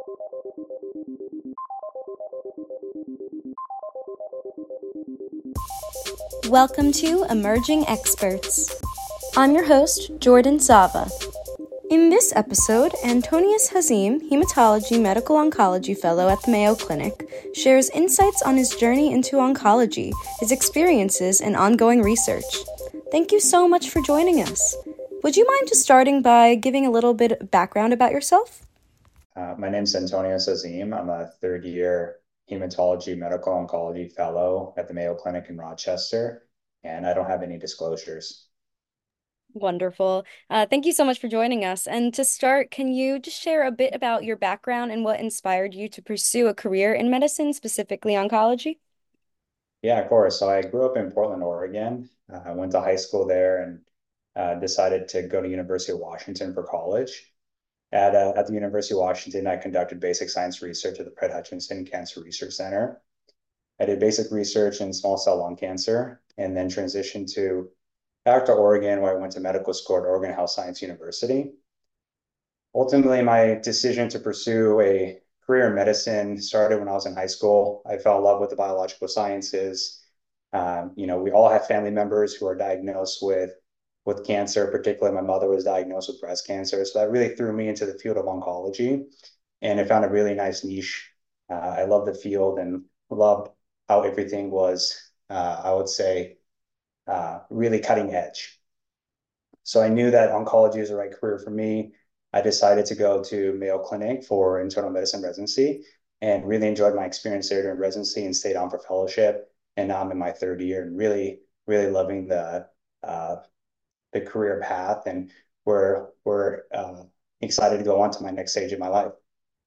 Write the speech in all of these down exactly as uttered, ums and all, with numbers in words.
Welcome to Emerging Experts. I'm your host, Jordan Sava. In this episode, Antonius Hazim, Hematology Medical Oncology Fellow at the Mayo Clinic, shares insights on his journey into oncology, his experiences, and ongoing research. Thank you so much for joining us. Would you mind just starting by giving a little bit of background about yourself? Uh, my name is Antonius Hazim. I'm a third year Hematology Medical Oncology Fellow at the Mayo Clinic in Rochester, and I don't have any disclosures. Wonderful. Uh, thank you so much for joining us. And to start, can you just share a bit about your background and what inspired you to pursue a career in medicine, specifically oncology? Yeah, of course. So I grew up in Portland, Oregon. Uh, I went to high school there and uh, decided to go to University of Washington for college. At, uh, at the University of Washington, I conducted basic science research at the Fred Hutchinson Cancer Research Center. I did basic research in small cell lung cancer and then transitioned to back to Oregon, where I went to medical school at Oregon Health Science University. Ultimately, my decision to pursue a career in medicine started when I was in high school. I fell in love with the biological sciences. Um, you know, we all have family members who are diagnosed with with cancer. Particularly, my mother was diagnosed with breast cancer, so that really threw me into the field of oncology, and I found a really nice niche. Uh, I loved the field and loved how everything was. Uh, I would say uh, really cutting edge. So I knew that oncology was the right career for me. I decided to go to Mayo Clinic for internal medicine residency and really enjoyed my experience there during residency and stayed on for fellowship. And now I'm in my third year and really, really loving the uh, the career path. And we're we're uh, excited to go on to my next stage of my life.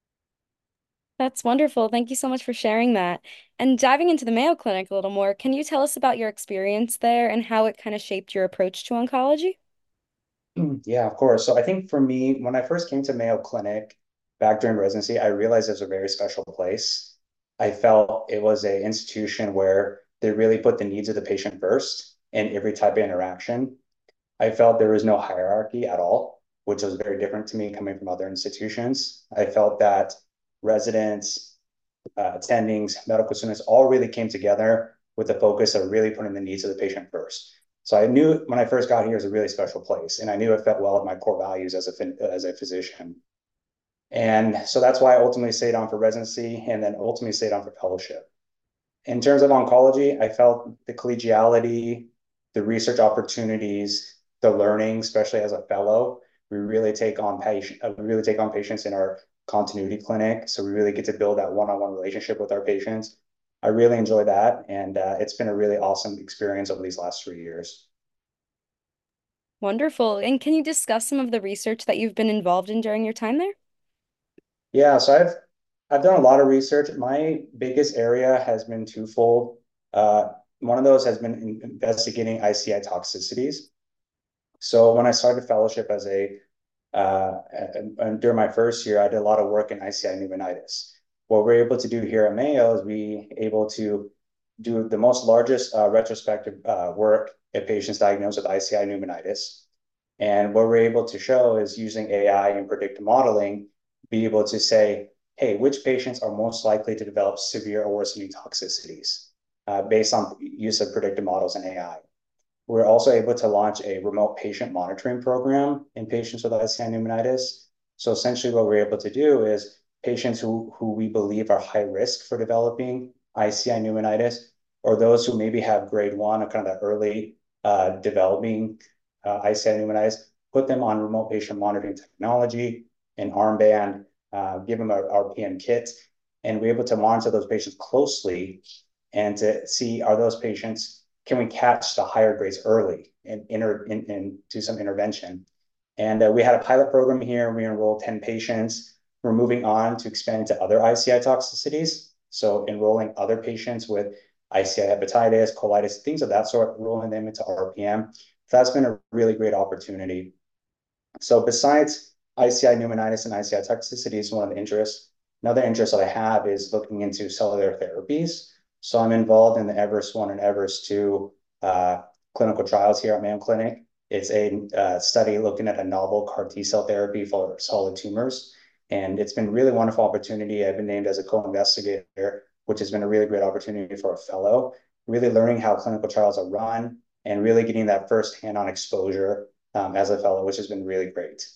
That's wonderful. Thank you so much for sharing that. And diving into the Mayo Clinic a little more, can you tell us about your experience there and how it kind of shaped your approach to oncology? Yeah, of course. So I think for me, when I first came to Mayo Clinic back during residency, I realized it was a very special place. I felt it was an institution where they really put the needs of the patient first in every type of interaction. I felt there was no hierarchy at all, which was very different to me coming from other institutions. I felt that residents, uh, attendings, medical students all really came together with the focus of really putting the needs of the patient first. So I knew when I first got here, it was a really special place, and I knew it fit well with my core values as a as a physician. And so that's why I ultimately stayed on for residency, and then ultimately stayed on for fellowship. In terms of oncology, I felt the collegiality, the research opportunities, the learning, especially as a fellow. We really take on patient, uh, we really take on patients in our continuity clinic, so we really get to build that one-on-one relationship with our patients. I really enjoy that, and uh, it's been a really awesome experience over these last three years. Wonderful. And can you discuss some of the research that you've been involved in during your time there? Yeah, so I've I've done a lot of research. My biggest area has been twofold. Uh, one of those has been in investigating I C I toxicities. So when I started fellowship as a uh, and, and during my first year, I did a lot of work in I C I pneumonitis. What we're able to do here at Mayo is we able to do the most largest uh, retrospective uh, work at patients diagnosed with I C I pneumonitis. And what we're able to show is using A I and predictive modeling, be able to say, hey, which patients are most likely to develop severe or worsening toxicities uh, based on use of predictive models and A I. We're also able to launch a remote patient monitoring program in patients with I C I pneumonitis. So essentially what we're able to do is patients who, who we believe are high risk for developing I C I pneumonitis, or those who maybe have grade one or kind of the early uh, developing uh, I C I pneumonitis, put them on remote patient monitoring technology, an armband, uh, give them a R P M kit, and we're able to monitor those patients closely and to see, are those patients, can we catch the higher grades early and, inter, and, and do some intervention? And uh, we had a pilot program here. We enrolled ten patients. We're moving on to expand to other I C I toxicities. So enrolling other patients with I C I hepatitis, colitis, things of that sort, rolling them into R P M. So that's been a really great opportunity. So besides I C I pneumonitis and I C I toxicities, one of the interests, another interest that I have is looking into cellular therapies. So I'm involved in the Everest one and Everest two uh, clinical trials here at Mayo Clinic. It's a uh, study looking at a novel CAR T cell therapy for solid tumors. And it's been a really wonderful opportunity. I've been named as a co-investigator, which has been a really great opportunity for a fellow, really learning how clinical trials are run and really getting that first hand-on exposure um, as a fellow, which has been really great.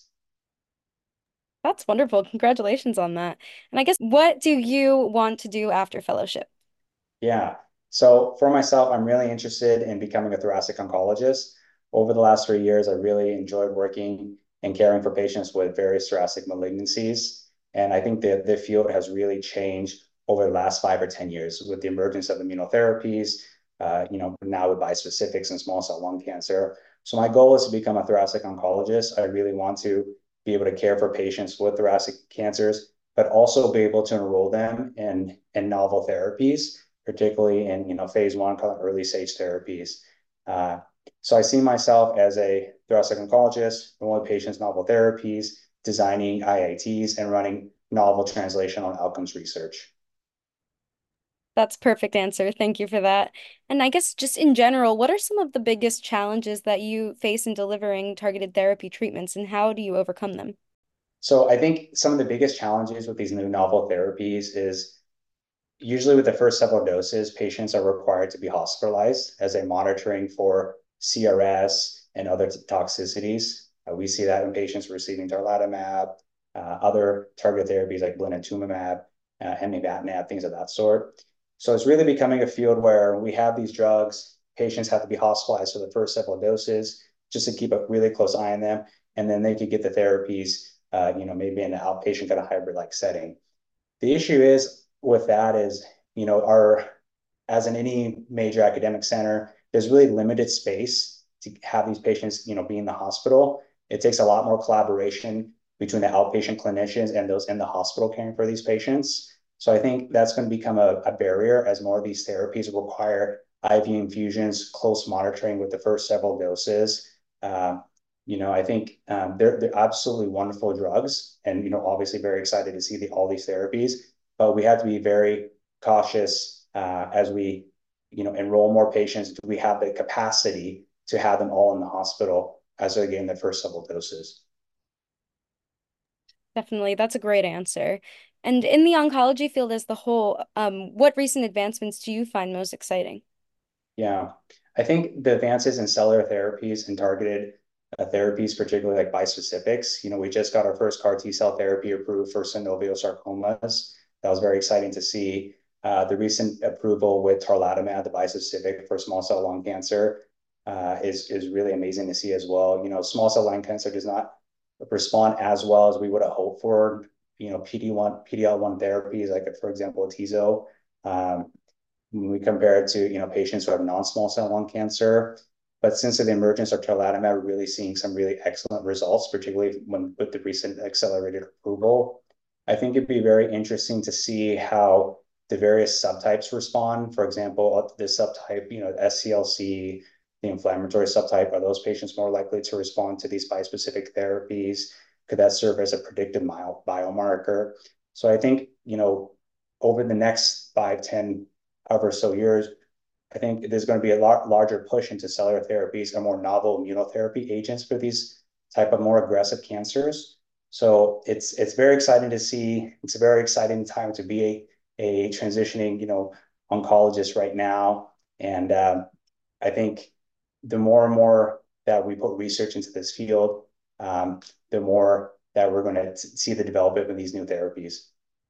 That's wonderful. Congratulations on that. And I guess what do you want to do after fellowship? Yeah. So for myself, I'm really interested in becoming a thoracic oncologist. Over the last three years, I really enjoyed working and caring for patients with various thoracic malignancies. And I think that the field has really changed over the last five or ten years with the emergence of immunotherapies, uh, you know, now with bispecifics and small cell lung cancer. So my goal is to become a thoracic oncologist. I really want to be able to care for patients with thoracic cancers, but also be able to enroll them in, in novel therapies, particularly in you know phase one, called early stage therapies. Uh, so I see myself as a thoracic oncologist, enrolling patients novel therapies, designing I I Ts, and running novel translational and outcomes research. That's perfect answer. Thank you for that. And I guess just in general, what are some of the biggest challenges that you face in delivering targeted therapy treatments and how do you overcome them? So I think some of the biggest challenges with these new novel therapies is usually with the first several doses, patients are required to be hospitalized as they're monitoring for C R S and other toxicities. Uh, we see that in patients receiving tarlatamab, uh, other target therapies like blinatumomab, uh, amivantamab, things of that sort. So it's really becoming a field where we have these drugs, patients have to be hospitalized for the first several doses just to keep a really close eye on them, and then they could get the therapies, uh, you know, maybe in an outpatient kind of hybrid-like setting. The issue is with that is, you know, our, as in any major academic center, there's really limited space to have these patients, you know, be in the hospital. It takes a lot more collaboration between the outpatient clinicians and those in the hospital caring for these patients. So I think that's going to become a, a barrier as more of these therapies require I V infusions, close monitoring with the first several doses. Uh, you know, I think um, they're they're absolutely wonderful drugs, and you know, obviously very excited to see the, all these therapies. But we have to be very cautious uh, as we, you know, enroll more patients. Do we have the capacity to have them all in the hospital as they're getting the first several doses? Definitely, that's a great answer. And in the oncology field as the whole, um, what recent advancements do you find most exciting? Yeah, I think the advances in cellular therapies and targeted uh, therapies, particularly like bispecifics, you know, we just got our first CAR T cell therapy approved for synovial sarcomas. That was very exciting to see. Uh, the recent approval with tarlatamab, the bispecific for small cell lung cancer, uh, is is really amazing to see as well. You know, small cell lung cancer does not respond as well as we would have hoped for. You know, P D one, P D L one therapies, like for example, Tizo. Um, when we compare it to you know patients who have non-small cell lung cancer. But since the emergence of tarlatamab, we're really seeing some really excellent results, particularly when with the recent accelerated approval. I think it'd be very interesting to see how the various subtypes respond. For example, the subtype, you know, S C L C, the inflammatory subtype, are those patients more likely to respond to these bispecific therapies? Could that serve as a predictive biomarker? So I think, you know, over the next five, ten however so years, I think there's going to be a lot larger push into cellular therapies and more novel immunotherapy agents for these type of more aggressive cancers. So it's it's very exciting to see. It's a very exciting time to be a, a transitioning, you know, oncologist right now. And um, I think the more and more that we put research into this field, um, the more that we're going to see the development of these new therapies.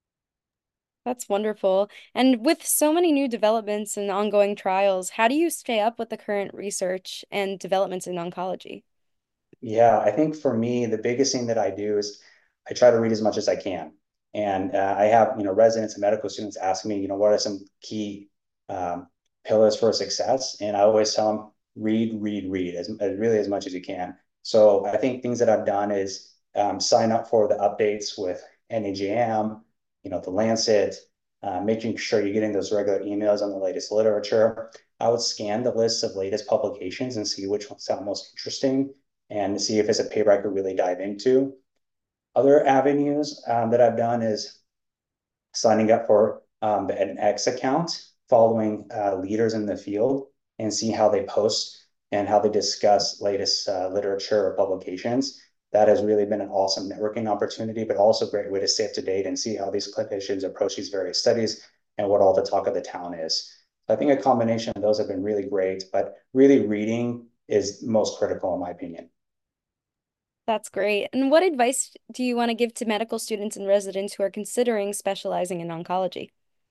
That's wonderful. And with so many new developments and ongoing trials, how do you stay up with the current research and developments in oncology? Yeah, I think for me, the biggest thing that I do is I try to read as much as I can. And uh, I have, you know, residents and medical students ask me, you know, what are some key um, pillars for success? And I always tell them, read, read, read as, as really as much as you can. So I think things that I've done is um, sign up for the updates with N E J M, you know, the Lancet, uh, making sure you're getting those regular emails on the latest literature. I would scan the list of latest publications and see which ones sound most interesting and see if it's a paper I could really dive into. Other avenues um, that I've done is signing up for um, an X account, following uh, leaders in the field and see how they post and how they discuss latest uh, literature or publications. that has really been an awesome networking opportunity, but also a great way to stay up to date and see how these clinicians approach these various studies and what all the talk of the town is. So I think a combination of those have been really great, but really reading is most critical in my opinion. That's great. And what advice do you want to give to medical students and residents who are considering specializing in oncology?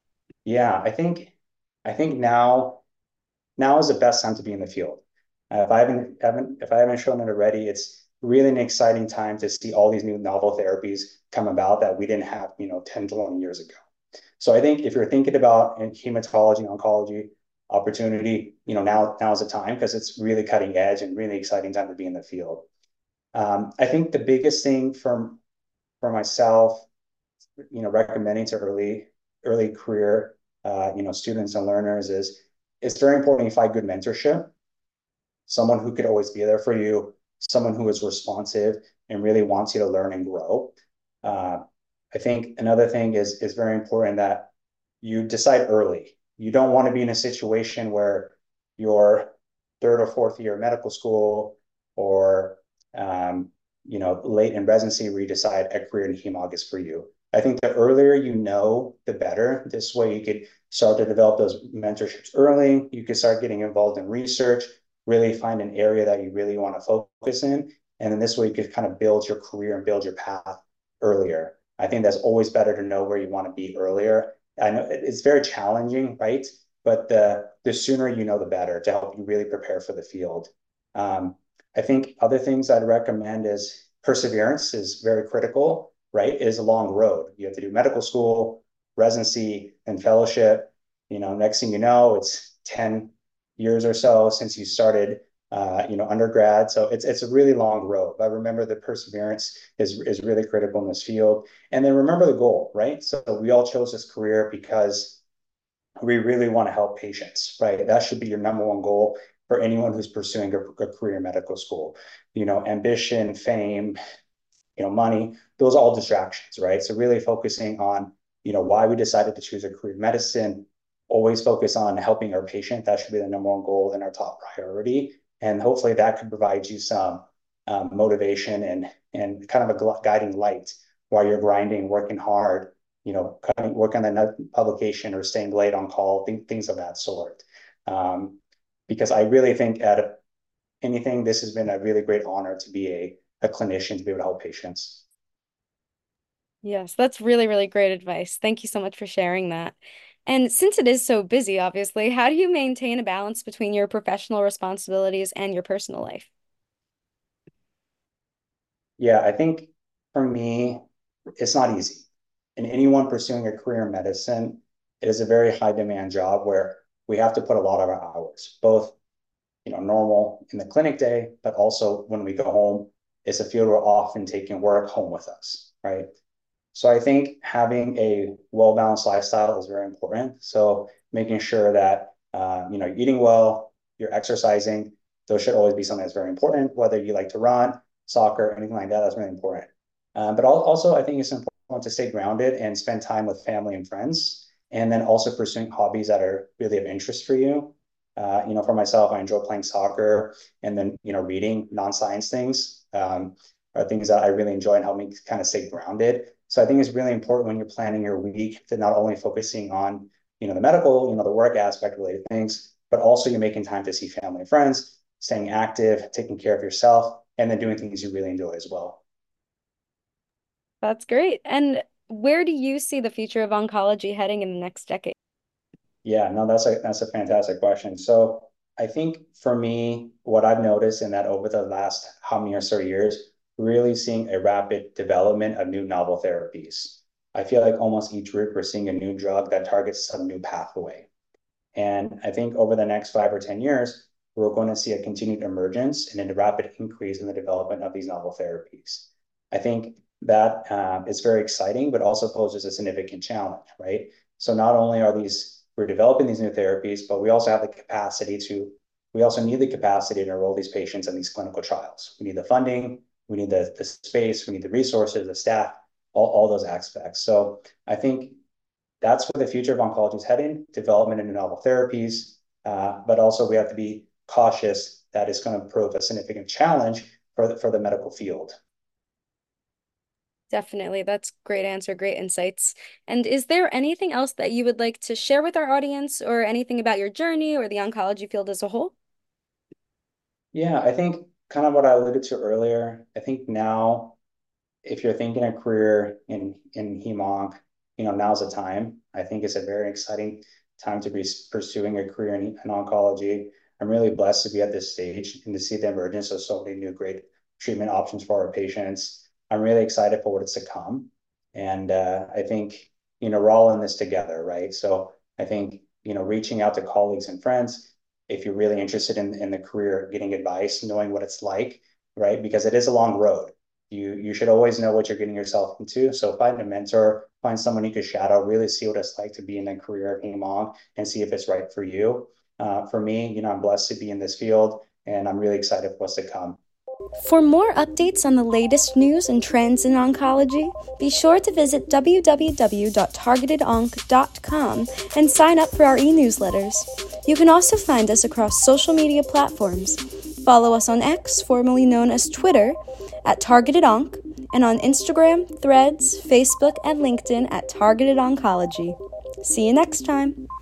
Yeah, I think I think now now is the best time to be in the field. Uh, if I haven't haven't if I haven't shown it already, it's really an exciting time to see all these new novel therapies come about that we didn't have, you know, ten to twenty years ago. So I think if you're thinking about hematology, oncology opportunity, you know, now now is the time because it's really cutting edge and really exciting time to be in the field. Um, I think the biggest thing from for myself, you know, recommending to early early career, uh, you know, students and learners is it's very important you find good mentorship, someone who could always be there for you, someone who is responsive and really wants you to learn and grow. Uh, I think another thing is is very important that you decide early. You don't want to be in a situation where your third or fourth year of medical school or um, you know late in residency where you decide a career in hemog is for you. I think the earlier you know, the better. This way you could start to develop those mentorships early. You could start getting involved in research, really find an area that you really want to focus in. And then this way you could kind of build your career and build your path earlier. I think that's always better to know where you want to be earlier. I know it's very challenging, right? But the the sooner you know, the better to help you really prepare for the field. Um, I think other things I'd recommend is perseverance is very critical, right? It is a long road. You have to do medical school, residency, and fellowship. You know, next thing you know, it's ten years or so since you started uh, you know, undergrad. So it's it's a really long road. But remember the perseverance is is really critical in this field. And then remember the goal, right? So we all chose this career because we really want to help patients, right? That should be your number one goal for anyone who's pursuing a, a career in medical school. You know, ambition, fame, you know, money, those are all distractions, right? So really focusing on, you know, why we decided to choose a career in medicine, always focus on helping our patient. That should be the number one goal and our top priority. And hopefully that could provide you some um, motivation and and kind of a guiding light while you're grinding, working hard, you know, cutting, work on the publication or staying late on call, th- things of that sort. Um, because I really think at anything, this has been a really great honor to be a, a clinician to be able to help patients. Yes, that's really, really great advice. Thank you so much for sharing that. And since it is so busy, obviously, how do you maintain a balance between your professional responsibilities and your personal life? Yeah, I think for me, it's not easy. And anyone pursuing a career in medicine, it is a very high demand job where we have to put a lot of our hours, both you know normal in the clinic day, but also when we go home, it's a field we're often taking work home with us, right? So I think having a well-balanced lifestyle is very important. So making sure that uh, you know you're eating well, you're exercising, those should always be something that's very important. Whether you like to run, soccer, anything like that, that's really important. Um, but also, I think it's important to stay grounded and spend time with family and friends, and then also pursuing hobbies that are really of interest for you. Uh, you know, for myself, I enjoy playing soccer, and then you know reading non-science things um, are things that I really enjoy and help me kind of stay grounded. So I think it's really important when you're planning your week to not only focusing on, you know, the medical, you know, the work aspect related things, but also you're making time to see family and friends, staying active, taking care of yourself, and then doing things you really enjoy as well. That's great. And where do you see the future of oncology heading in the next decade? Yeah, no, that's a that's a fantastic question. So I think for me, what I've noticed in that over the last how many or so years, really seeing a rapid development of new novel therapies. I feel like almost each week we're seeing a new drug that targets some new pathway. And I think over the next five or ten years, we're going to see a continued emergence and a rapid increase in the development of these novel therapies. I think that uh, is very exciting, but also poses a significant challenge, right? So not only are these, we're developing these new therapies, but we also have the capacity to, we also need the capacity to enroll these patients in these clinical trials. We need the funding, we need the, the space, we need the resources, the staff, all, all those aspects. So I think that's where the future of oncology is heading, development into novel therapies. Uh, but also we have to be cautious that it's going to prove a significant challenge for the, for the medical field. Definitely. That's great answer, great insights. And is there anything else that you would like to share with our audience or anything about your journey or the oncology field as a whole? Yeah, I think kind of what I alluded to earlier. I think now, if you're thinking a career in in hem-onc, you know, now's the time. I think it's a very exciting time to be pursuing a career in, in oncology. I'm really blessed to be at this stage and to see the emergence of so many new great treatment options for our patients. I'm really excited for what is to come, and uh, I think you know we're all in this together, right? So I think you know reaching out to colleagues and friends if you're really interested in in the career, getting advice, knowing what it's like, right? Because it is a long road. You you should always know what you're getting yourself into. So find a mentor, find someone you could shadow, really see what it's like to be in a career at hem-onc and see if it's right for you. Uh, for me, you know, I'm blessed to be in this field and I'm really excited for what's to come. For more updates on the latest news and trends in oncology, be sure to visit w w w dot targeted onc dot com and sign up for our e-newsletters. You can also find us across social media platforms. Follow us on X, formerly known as Twitter, at Targeted Onc, and on Instagram, Threads, Facebook, and LinkedIn at Targeted Oncology. See you next time.